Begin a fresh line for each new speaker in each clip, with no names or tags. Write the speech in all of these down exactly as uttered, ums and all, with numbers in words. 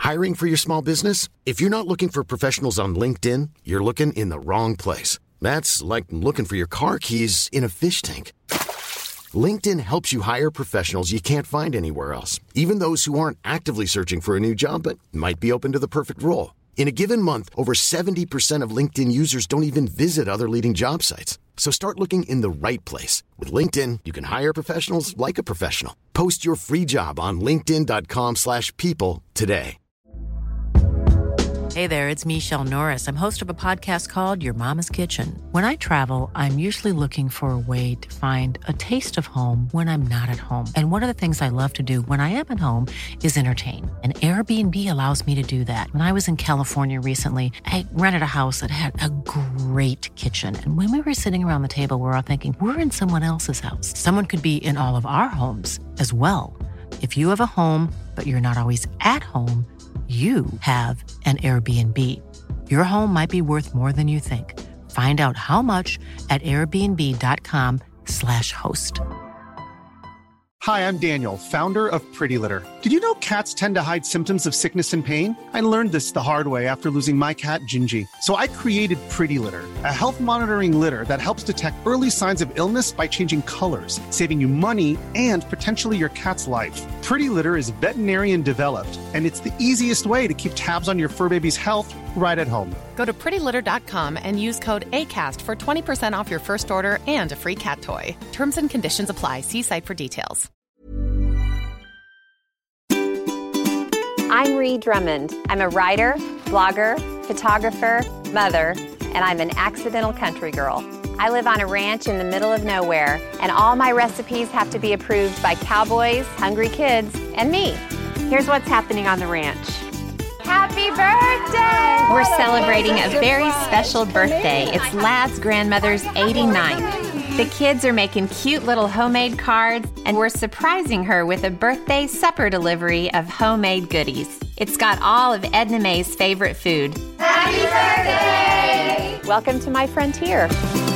Hiring for your small business? If you're not looking for professionals on LinkedIn, you're looking in the wrong place. That's like looking for your car keys in a fish tank. LinkedIn helps you hire professionals you can't find anywhere else, even those who aren't actively searching for a new job but might be open to the perfect role. In a given month, over seventy percent of LinkedIn users don't even visit other leading job sites. So start looking in the right place. With LinkedIn, you can hire professionals like a professional. Post your free job on linkedin.com slash people today.
Hey there, it's Michelle Norris. I'm host of a podcast called Your Mama's Kitchen. When I travel, I'm usually looking for a way to find a taste of home when I'm not at home. And one of the things I love to do when I am at home is entertain. And Airbnb allows me to do that. When I was in California recently, I rented a house that had a great kitchen. And when we were sitting around the table, we were all thinking, we're in someone else's house. Someone could be in all of our homes as well. If you have a home, but you're not always at home, you have an Airbnb. Your home might be worth more than you think. Find out how much at airbnb.com slash host.
Hi, I'm Daniel, founder of Pretty Litter. Did you know cats tend to hide symptoms of sickness and pain? I learned this the hard way after losing my cat, Gingy. So I created Pretty Litter, a health monitoring litter that helps detect early signs of illness by changing colors, saving you money and potentially your cat's life. Pretty Litter is veterinarian developed, and it's the easiest way to keep tabs on your fur baby's health right at home.
Go to pretty litter dot com and use code ACAST for twenty percent off your first order and a free cat toy. Terms and conditions apply. See site for details.
I'm Ree Drummond. I'm a writer, blogger, photographer, mother, and I'm an accidental country girl. I live on a ranch in the middle of nowhere, and all my recipes have to be approved by cowboys, hungry kids, and me. Here's what's happening on the ranch. Happy birthday!
We're celebrating a very special birthday. It's Lad's grandmother's eighty-ninth. The kids are making cute little homemade cards, and we're surprising her with a birthday supper delivery of homemade goodies. It's got all of Edna Mae's favorite food.
Happy birthday! Welcome to my frontier.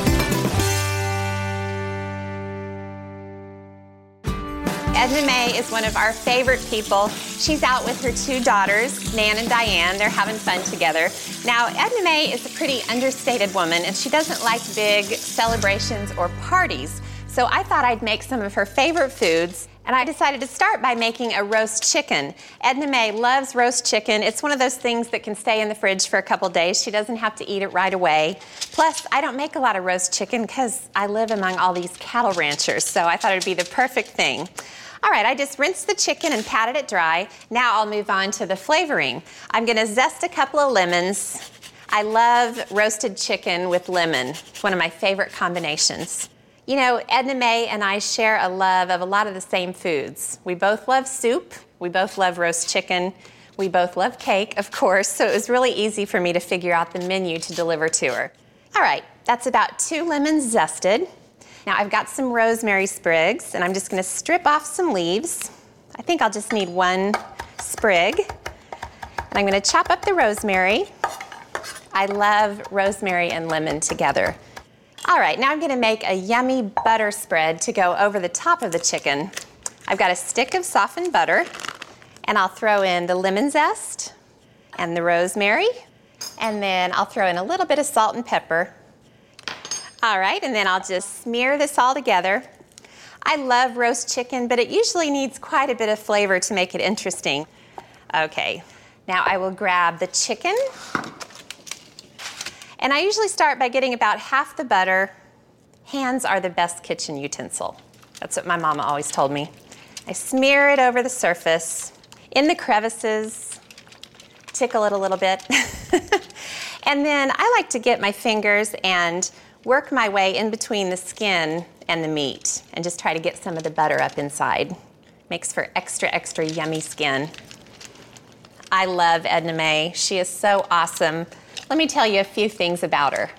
Edna Mae is one of our favorite people. She's out with her two daughters, Nan and Diane. They're having fun together. Now, Edna Mae is a pretty understated woman, and she doesn't like big celebrations or parties. So I thought I'd make some of her favorite foods, and I decided to start by making a roast chicken. Edna Mae loves roast chicken. It's one of those things that can stay in the fridge for a couple days. She doesn't have to eat it right away. Plus, I don't make a lot of roast chicken because I live among all these cattle ranchers, so I thought it'd be the perfect thing. All right, I just rinsed the chicken and patted it dry. Now I'll move on to the flavoring. I'm gonna zest a couple of lemons. I love roasted chicken with lemon. It's one of my favorite combinations. You know, Edna Mae and I share a love of a lot of the same foods. We both love soup. We both love roast chicken. We both love cake, of course, so it was really easy for me to figure out the menu to deliver to her. All right, that's about two lemons zested. Now I've got some rosemary sprigs, and I'm just gonna strip off some leaves. I think I'll just need one sprig. And I'm gonna chop up the rosemary. I love rosemary and lemon together. All right, now I'm gonna make a yummy butter spread to go over the top of the chicken. I've got a stick of softened butter, and I'll throw in the lemon zest and the rosemary, and then I'll throw in a little bit of salt and pepper. All right, and then I'll just smear this all together. I love roast chicken, but it usually needs quite a bit of flavor to make it interesting. Okay, now I will grab the chicken. And I usually start by getting about half the butter. Hands are the best kitchen utensil. That's what my mama always told me. I smear it over the surface, in the crevices, tickle it a little bit. And then I like to get my fingers and work my way in between the skin and the meat and just try to get some of the butter up inside. Makes for extra, extra yummy skin. I love Edna Mae. She is so awesome. Let me tell you a few things about her.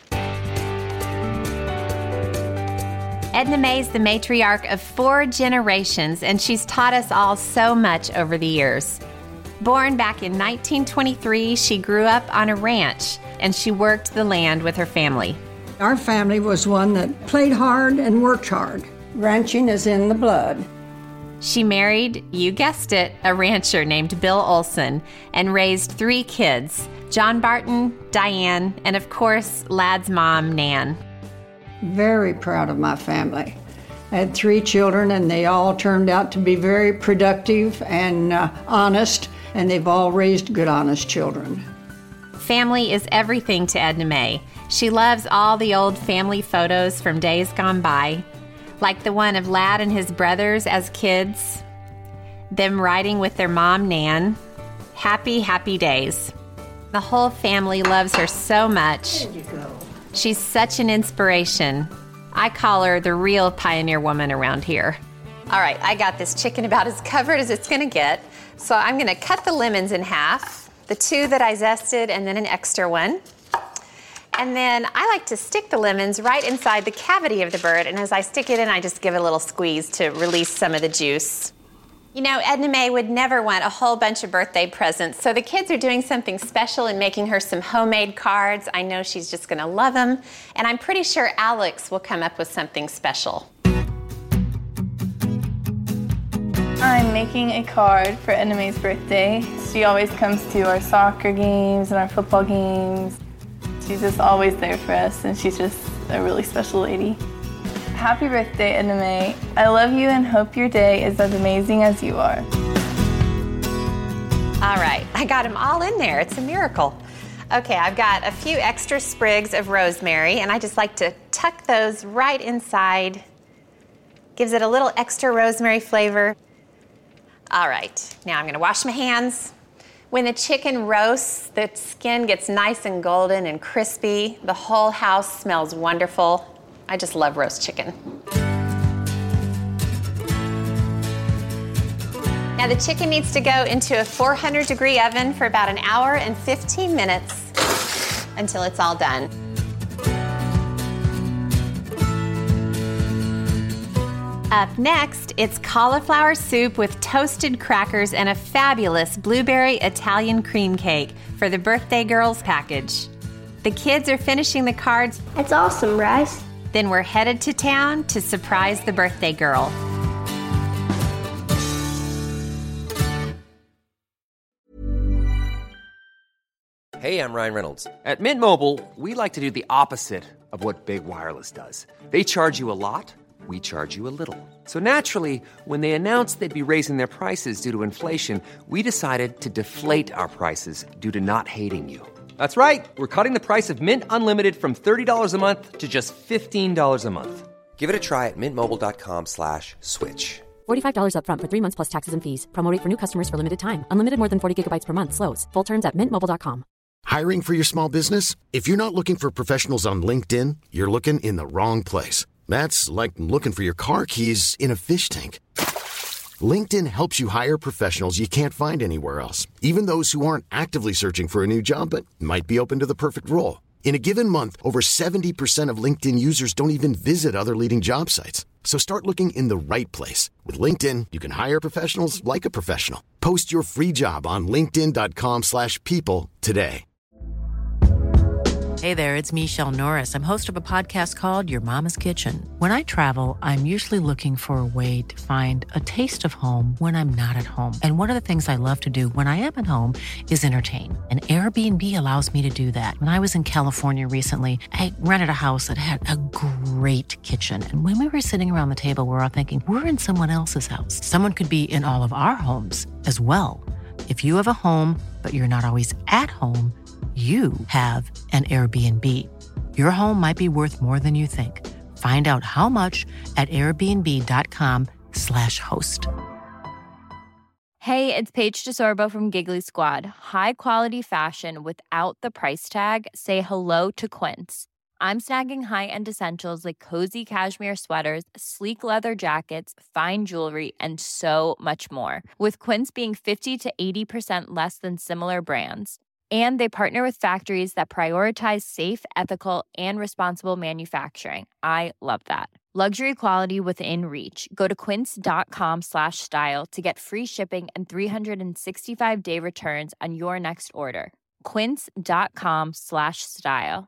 Edna Mae's the matriarch of four generations, and she's taught us all so much over the years. Born back in nineteen twenty-three, she grew up on a ranch, and she worked the land with her family.
Our family was one that played hard and worked hard. Ranching is in the blood.
She married, you guessed it, a rancher named Bill Olson and raised three kids, John Barton, Diane, and of course, Lad's mom, Nan.
Very proud of my family. I had three children and they all turned out to be very productive and uh, honest, and they've all raised good, honest children.
Family is everything to Edna Mae. She loves all the old family photos from days gone by, like the one of Lad and his brothers as kids, them riding with their mom, Nan. Happy, happy days. The whole family loves her so much.
There you go.
She's such an inspiration. I call her the real pioneer woman around here.
All right, I got this chicken about as covered as it's gonna get. So I'm gonna cut the lemons in half, the two that I zested and then an extra one. And then I like to stick the lemons right inside the cavity of the bird, and as I stick it in, I just give it a little squeeze to release some of the juice. You know, Edna Mae would never want a whole bunch of birthday presents, so the kids are doing something special and making her some homemade cards. I know she's just gonna love them, and I'm pretty sure Alex will come up with something special.
I'm making a card for Edna Mae's birthday. She always comes to our soccer games and our football games. She's just always there for us, and she's just a really special lady. Happy birthday, Edna Mae. I love you and hope your day is as amazing as you are.
All right, I got them all in there. It's a miracle. Okay, I've got a few extra sprigs of rosemary, and I just like to tuck those right inside. Gives it a little extra rosemary flavor. All right, now I'm gonna wash my hands. When the chicken roasts, the skin gets nice and golden and crispy. The whole house smells wonderful. I just love roast chicken. Now the chicken needs to go into a four hundred degree oven for about an hour and fifteen minutes until it's all done.
Up next, it's cauliflower soup with toasted crackers and a fabulous blueberry Italian cream cake for the birthday girls package. The kids are finishing the cards.
That's awesome, Rice.
Then we're headed to town to surprise the birthday girl.
Hey, I'm Ryan Reynolds. At Mint Mobile, we like to do the opposite of what Big Wireless does. They charge you a lot. We charge you a little. So naturally, when they announced they'd be raising their prices due to inflation, we decided to deflate our prices due to not hating you. That's right. We're cutting the price of Mint Unlimited from thirty dollars a month to just fifteen dollars a month. Give it a try at mintmobile.com slash switch.
forty-five dollars up front for three months plus taxes and fees. Promo rate for new customers for limited time. Unlimited more than forty gigabytes per month. Slows full terms at mint mobile dot com.
Hiring for your small business? If you're not looking for professionals on LinkedIn, you're looking in the wrong place. That's like looking for your car keys in a fish tank. LinkedIn helps you hire professionals you can't find anywhere else, even those who aren't actively searching for a new job but might be open to the perfect role. In a given month, over seventy percent of LinkedIn users don't even visit other leading job sites. So start looking in the right place. With LinkedIn, you can hire professionals like a professional. Post your free job on linkedin.com slash people today.
Hey there, it's Michelle Norris. I'm host of a podcast called Your Mama's Kitchen. When I travel, I'm usually looking for a way to find a taste of home when I'm not at home. And one of the things I love to do when I am at home is entertain. And Airbnb allows me to do that. When I was in California recently, I rented a house that had a great kitchen. And when we were sitting around the table, we were all thinking, we're in someone else's house. Someone could be in all of our homes as well. If you have a home, but you're not always at home, you have an Airbnb. Your home might be worth more than you think. Find out how much at airbnb.com slash host.
Hey, it's Paige DeSorbo from Giggly Squad. High quality fashion without the price tag. Say hello to Quince. I'm snagging high-end essentials like cozy cashmere sweaters, sleek leather jackets, fine jewelry, and so much more. With Quince being fifty to eighty percent less than similar brands. And they partner with factories that prioritize safe, ethical, and responsible manufacturing. I love that. Luxury quality within reach. Go to quince.com slash style to get free shipping and three sixty-five day returns on your next order. Quince.com slash style.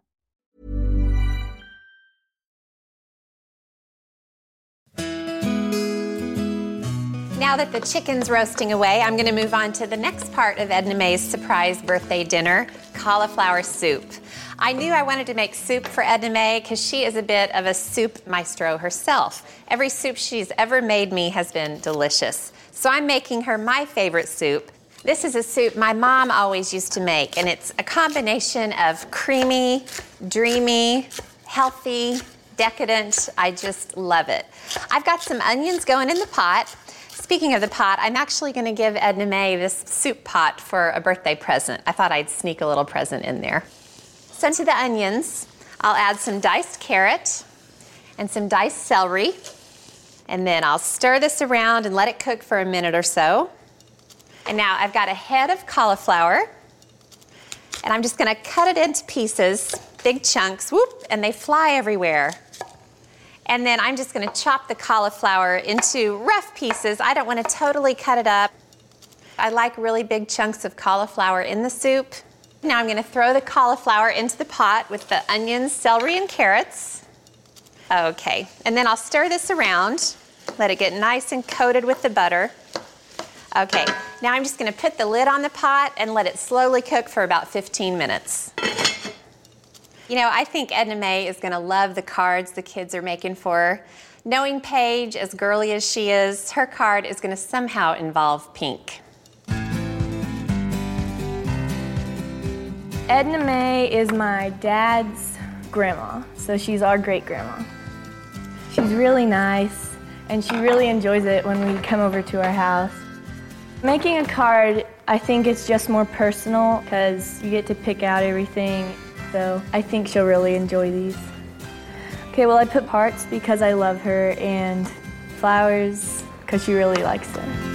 Now that the chicken's roasting away, I'm gonna move on to the next part of Edna Mae's surprise birthday dinner, cauliflower soup. I knew I wanted to make soup for Edna Mae because she is a bit of a soup maestro herself. Every soup she's ever made me has been delicious. So I'm making her my favorite soup. This is a soup my mom always used to make, and it's a combination of creamy, dreamy, healthy, decadent. I just love it. I've got some onions going in the pot. Speaking of the pot, I'm actually going to give Edna Mae this soup pot for a birthday present. I thought I'd sneak a little present in there. So to the onions, I'll add some diced carrot and some diced celery. And then I'll stir this around and let it cook for a minute or so. And now I've got a head of cauliflower. And I'm just going to cut it into pieces, big chunks, whoop, and they fly everywhere. And then I'm just going to chop the cauliflower into rough pieces. I don't want to totally cut it up. I like really big chunks of cauliflower in the soup. Now I'm going to throw the cauliflower into the pot with the onions, celery, and carrots. Okay, and then I'll stir this around, let it get nice and coated with the butter. Okay, now I'm just going to put the lid on the pot and let it slowly cook for about fifteen minutes. You know, I think Edna Mae is going to love the cards the kids are making for her. Knowing Paige, as girly as she is, her card is going to somehow involve pink.
Edna Mae is my dad's grandma, so she's our great-grandma. She's really nice, and she really enjoys it when we come over to our house. Making a card, I think it's just more personal because you get to pick out everything, so I think she'll really enjoy these. Okay, well, I put hearts because I love her, and flowers because she really likes them.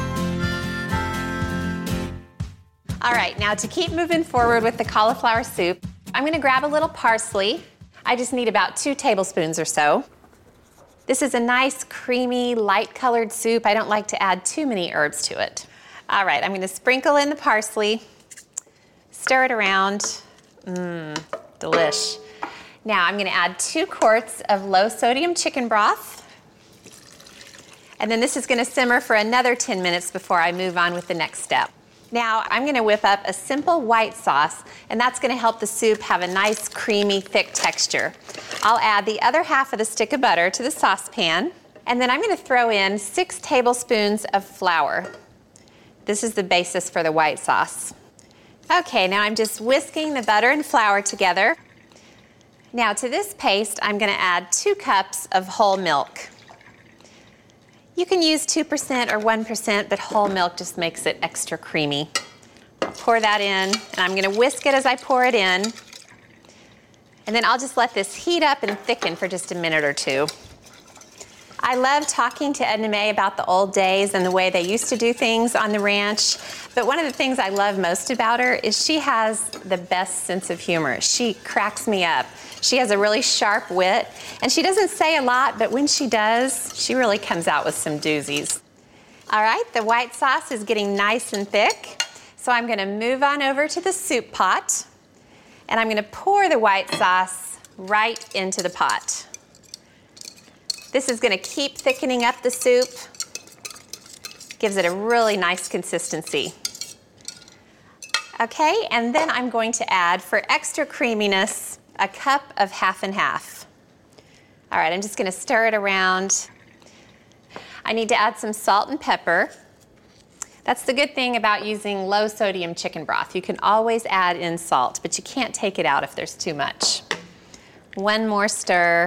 All right, now to keep moving forward with the cauliflower soup, I'm gonna grab a little parsley. I just need about two tablespoons or so. This is a nice, creamy, light-colored soup. I don't like to add too many herbs to it. All right, I'm gonna sprinkle in the parsley, stir it around. Mmm, delish. Now I'm gonna add two quarts of low-sodium chicken broth. And then this is gonna simmer for another ten minutes before I move on with the next step. Now I'm gonna whip up a simple white sauce, and that's gonna help the soup have a nice, creamy, thick texture. I'll add the other half of the stick of butter to the saucepan, and then I'm gonna throw in six tablespoons of flour. This is the basis for the white sauce. Okay, now I'm just whisking the butter and flour together. Now to this paste, I'm gonna add two cups of whole milk. You can use two percent or one percent, but whole milk just makes it extra creamy. I'll pour that in, and I'm gonna whisk it as I pour it in. And then I'll just let this heat up and thicken for just a minute or two. I love talking to Edna Mae about the old days and the way they used to do things on the ranch. But one of the things I love most about her is she has the best sense of humor. She cracks me up. She has a really sharp wit, and she doesn't say a lot, but when she does, she really comes out with some doozies. All right, the white sauce is getting nice and thick, so I'm gonna move on over to the soup pot, and I'm gonna pour the white sauce right into the pot. This is gonna keep thickening up the soup, gives it a really nice consistency. Okay, and then I'm going to add, for extra creaminess, a cup of half and half. All right, I'm just gonna stir it around. I need to add some salt and pepper. That's the good thing about using low sodium chicken broth. You can always add in salt, but you can't take it out if there's too much. One more stir.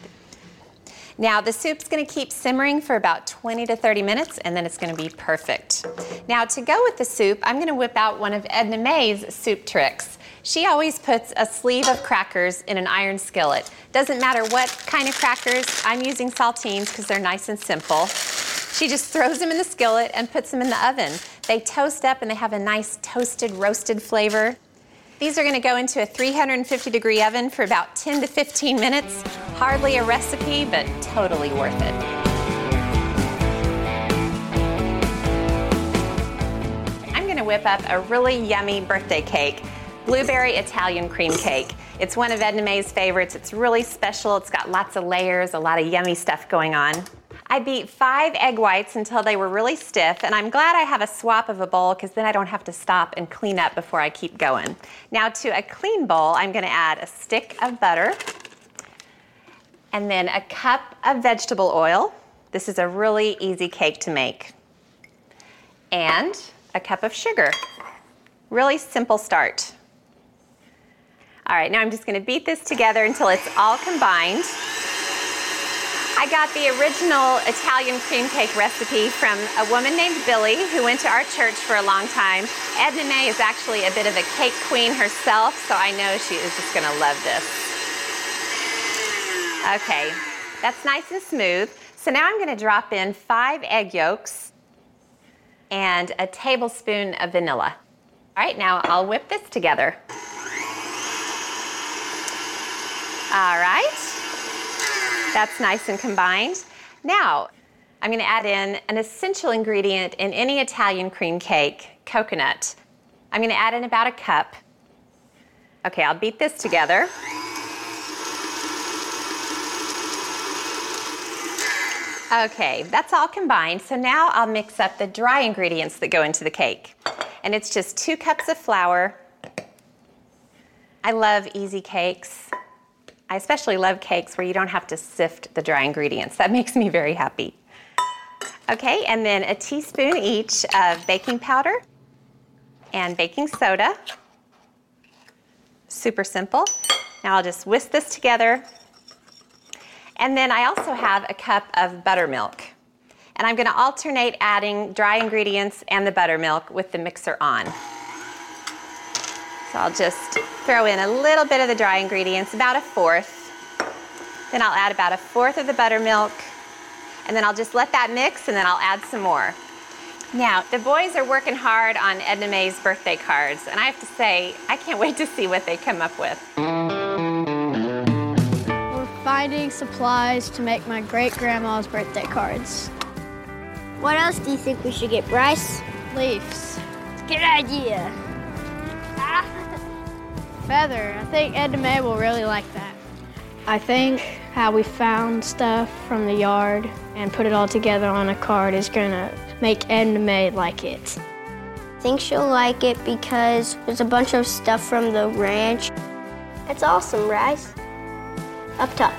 Now the soup's gonna keep simmering for about twenty to thirty minutes, and then it's gonna be perfect. Now to go with the soup, I'm gonna whip out one of Edna Mae's soup tricks. She always puts a sleeve of crackers in an iron skillet. Doesn't matter what kind of crackers. I'm using saltines because they're nice and simple. She just throws them in the skillet and puts them in the oven. They toast up and they have a nice toasted, roasted flavor. These are gonna go into a three hundred fifty degree oven for about ten to fifteen minutes. Hardly a recipe, but totally worth it. I'm gonna whip up a really yummy birthday cake. Blueberry Italian cream cake. It's one of Edna Mae's favorites. It's really special. It's got lots of layers, a lot of yummy stuff going on. I beat five egg whites until they were really stiff, and I'm glad I have a swap of a bowl because then I don't have to stop and clean up before I keep going. Now to a clean bowl, I'm gonna add a stick of butter and then a cup of vegetable oil. This is a really easy cake to make. And a cup of sugar. Really simple start. All right, now I'm just gonna beat this together until it's all combined. I got the original Italian cream cake recipe from a woman named Billy who went to our church for a long time. Edna Mae is actually a bit of a cake queen herself, so I know she is just gonna love this. Okay, that's nice and smooth. So now I'm gonna drop in five egg yolks and a tablespoon of vanilla. All right, now I'll whip this together. All right. That's nice and combined. Now, I'm gonna add in an essential ingredient in any Italian cream cake, coconut. I'm gonna add in about a cup. Okay, I'll beat this together. Okay, that's all combined. So now I'll mix up the dry ingredients that go into the cake. And it's just two cups of flour. I love easy cakes. I especially love cakes where you don't have to sift the dry ingredients. That makes me very happy. Okay, and then a teaspoon each of baking powder and baking soda. Super simple. Now I'll just whisk this together. And then I also have a cup of buttermilk. And I'm gonna alternate adding dry ingredients and the buttermilk with the mixer on. So I'll just throw in a little bit of the dry ingredients, about a fourth. Then I'll add about a fourth of the buttermilk. And then I'll just let that mix and then I'll add some more. Now, the boys are working hard on Edna Mae's birthday cards. And I have to say, I can't wait to see what they come up with.
We're finding supplies to make my great-grandma's birthday cards.
What else do you think we should get, Bryce?
Leaves.
Good idea.
Feather. I think Edna Mae will really like that. I think how we found stuff from the yard and put it all together on a card is gonna make Edna Mae like it.
I think she'll like it because there's a bunch of stuff from the ranch. It's awesome, Bryce. Up top.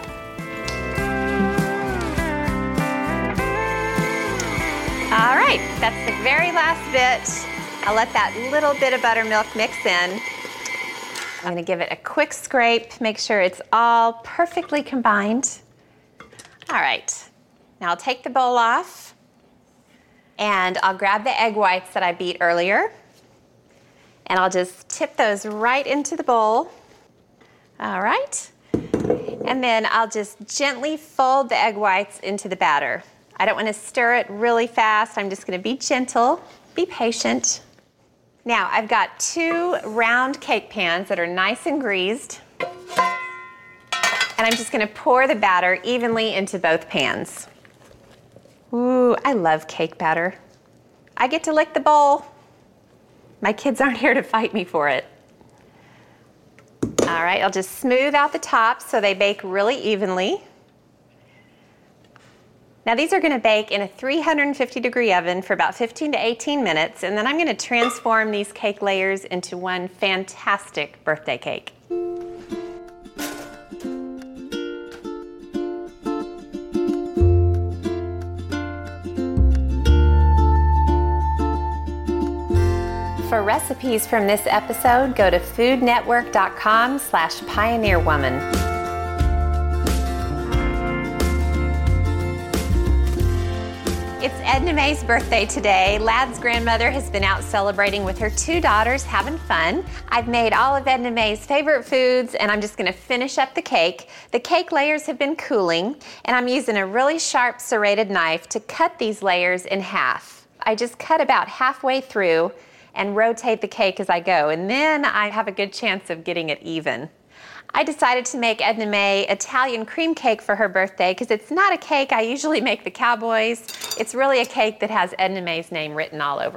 All right, that's the very last bit. I'll let that little bit of buttermilk mix in. I'm gonna give it a quick scrape, make sure it's all perfectly combined. All right, now I'll take the bowl off and I'll grab the egg whites that I beat earlier and I'll just tip those right into the bowl. All right, and then I'll just gently fold the egg whites into the batter. I don't wanna stir it really fast, I'm just gonna be gentle, be patient. Now, I've got two round cake pans that are nice and greased. And I'm just gonna pour the batter evenly into both pans. Ooh, I love cake batter. I get to lick the bowl. My kids aren't here to fight me for it. All right, I'll just smooth out the tops so they bake really evenly. Now these are gonna bake in a three hundred fifty degree oven for about fifteen to eighteen minutes, and then I'm gonna transform these cake layers into one fantastic birthday cake. For recipes from this episode, go to foodnetwork.com slash pioneerwoman. It's Edna Mae's birthday today. Lad's grandmother has been out celebrating with her two daughters, having fun. I've made all of Edna Mae's favorite foods, and I'm just gonna finish up the cake. The cake layers have been cooling, and I'm using a really sharp serrated knife to cut these layers in half. I just cut about halfway through and rotate the cake as I go, and then I have a good chance of getting it even. I decided to make Edna Mae Italian cream cake for her birthday because it's not a cake I usually make the cowboys. It's really a cake that has Edna Mae's name written all over it.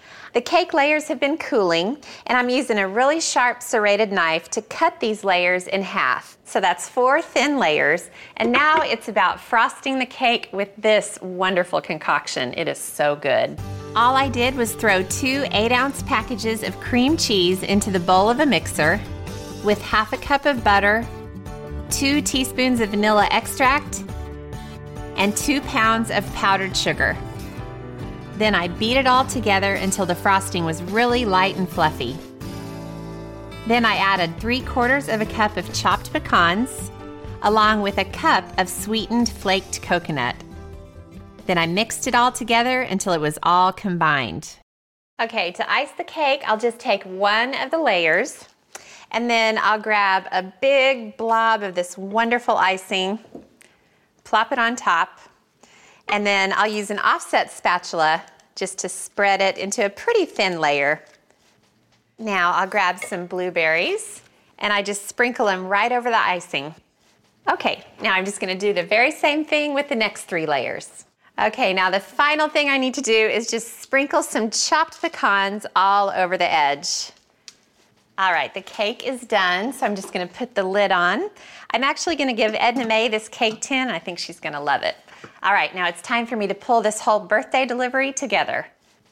The cake layers have been cooling, and I'm using a really sharp serrated knife to cut these layers in half. So that's four thin layers, and now it's about frosting the cake with this wonderful concoction. It is so good.
All I did was throw two eight-ounce packages of cream cheese into the bowl of a mixer with half a cup of butter, two teaspoons of vanilla extract, and two pounds of powdered sugar. Then I beat it all together until the frosting was really light and fluffy. Then I added three quarters of a cup of chopped pecans, along with a cup of sweetened flaked coconut. Then I mixed it all together until it was all combined.
Okay, to ice the cake, I'll just take one of the layers, and then I'll grab a big blob of this wonderful icing, plop it on top, and then I'll use an offset spatula just to spread it into a pretty thin layer. Now I'll grab some blueberries and I just sprinkle them right over the icing. Okay, now I'm just gonna do the very same thing with the next three layers. Okay, now the final thing I need to do is just sprinkle some chopped pecans all over the edge. All right, the cake is done, so I'm just gonna put the lid on. I'm actually gonna give Edna Mae this cake tin. I think she's gonna love it. All right, now it's time for me to pull this whole birthday delivery together.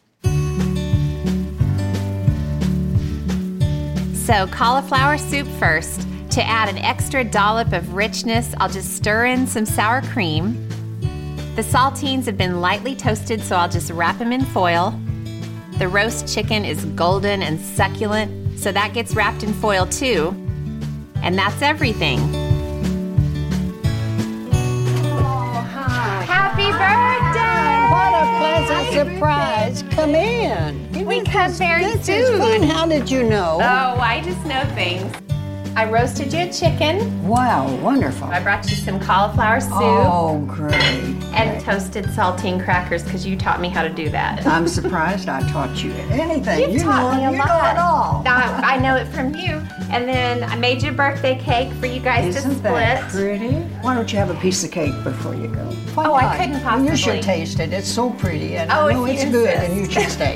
So cauliflower soup first. To add an extra dollop of richness, I'll just stir in some sour cream. The saltines have been lightly toasted, so I'll just wrap them in foil. The roast chicken is golden and succulent, so that gets wrapped in foil too. And that's everything.
Happy birthday!
What a pleasant surprise. Come in.
We come very
this
soon.
Is fun. How did you know?
Oh, I just know things. I roasted you a chicken.
Wow, wonderful.
I brought you some cauliflower soup.
Oh, great.
And toasted saltine crackers because you taught me how to do that.
I'm surprised I taught you anything.
You've
you
taught
know,
me a
you
lot.
know it all.
Now, I know it from you. And then I made you a birthday cake for you guys
Isn't
to split.
that pretty? Why don't you have a piece of cake before you go? Why
Oh, I
not?
couldn't possibly.
You should taste it. It's so pretty, and
Oh,
I know
if
it's
you
good,
insist.
and you should stay.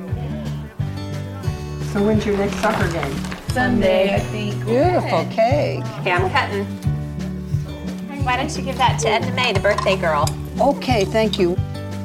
So when's your next soccer game?
Sunday, I think.
Beautiful cake.
Okay, I'm cutting. Why don't you give that to Edna Mae, the birthday girl?
Okay, thank you.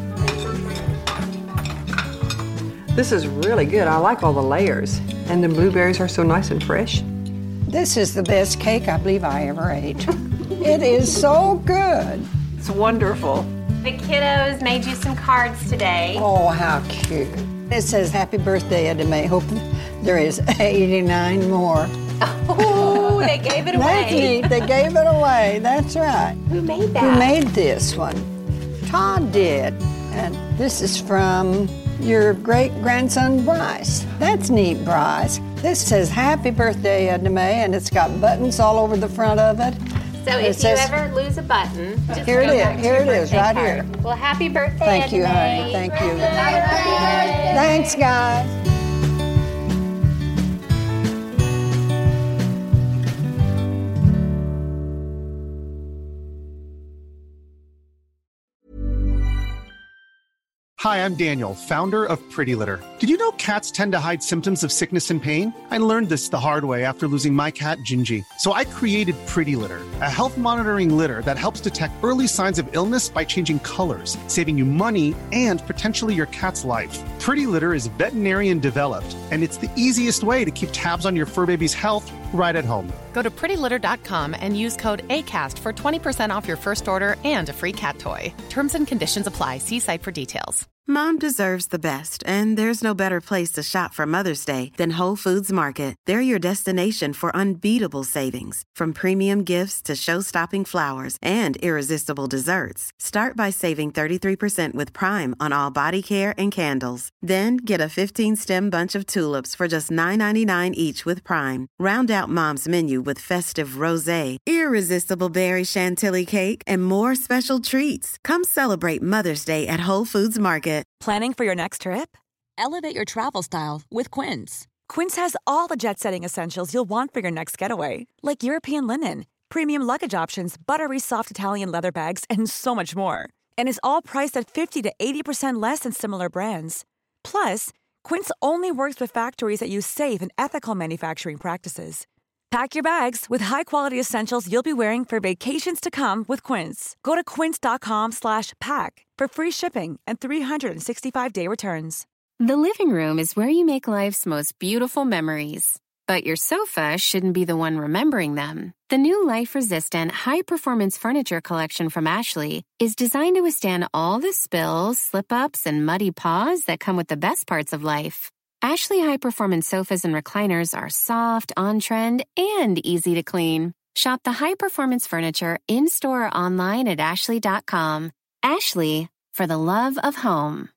This is really good. I like all the layers. And the blueberries are so nice and fresh.
This is the best cake I believe I ever ate. It is so good.
It's wonderful.
The kiddos made you some cards today.
Oh, how cute. It says, happy birthday, Edna Mae. Hope there is eighty-nine more.
Oh, they gave it away.
That's neat. They gave it away. That's right.
Who made that?
Who made this one? Todd did. And this is from your great-grandson, Bryce. That's neat, Bryce. This says, happy birthday, Edna Mae, and it's got buttons all over the front of it.
So
It
if
says-
you ever lose a button, just
Here it
go
is.
back to
Here
your
it is,
birthday
right
card.
here.
Well, happy birthday,
Thank
Edna
you,
Mae.
honey. Thank you. Thanks, guys.
Hi, I'm Daniel, founder of Pretty Litter. Did you know cats tend to hide symptoms of sickness and pain? I learned this the hard way after losing my cat, Gingy. So I created Pretty Litter, a health monitoring litter that helps detect early signs of illness by changing colors, saving you money and potentially your cat's life. Pretty Litter is veterinarian developed, and it's the easiest way to keep tabs on your fur baby's health right at home.
Go to pretty litter dot com and use code ACAST for twenty percent off your first order and a free cat toy. Terms and conditions apply. See site for details.
Mom deserves the best, and there's no better place to shop for Mother's Day than Whole Foods Market. They're your destination for unbeatable savings, from premium gifts to show-stopping flowers and irresistible desserts. Start by saving thirty-three percent with Prime on all body care and candles. Then get a fifteen-stem bunch of tulips for just nine ninety-nine each with Prime. Round out Mom's menu with festive rosé, irresistible berry chantilly cake, and more special treats. Come celebrate Mother's Day at Whole Foods Market.
Planning for your next trip? Elevate your travel style with Quince. Quince has all the jet-setting essentials you'll want for your next getaway, like European linen, premium luggage options, buttery soft Italian leather bags, and so much more. And is all priced at fifty to eighty percent less than similar brands. Plus, Quince only works with factories that use safe and ethical manufacturing practices. Pack your bags with high-quality essentials you'll be wearing for vacations to come with Quince. Go to quince.com slash pack for free shipping and three sixty-five day returns.
The living room is where you make life's most beautiful memories. But your sofa shouldn't be the one remembering them. The new life-resistant, high-performance furniture collection from Ashley is designed to withstand all the spills, slip-ups, and muddy paws that come with the best parts of life. Ashley high-performance sofas and recliners are soft, on-trend, and easy to clean. Shop the high-performance furniture in-store or online at ashley dot com. Ashley, for the love of home.